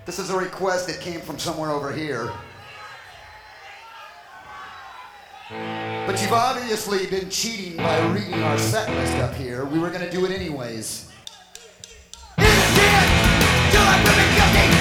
This is a request that came from somewhere over here. But you've obviously been cheating by reading our set list up here. We were gonna do it anyways. Till I